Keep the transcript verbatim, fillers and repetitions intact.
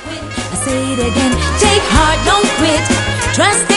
I say it again, take heart, don't quit. Trust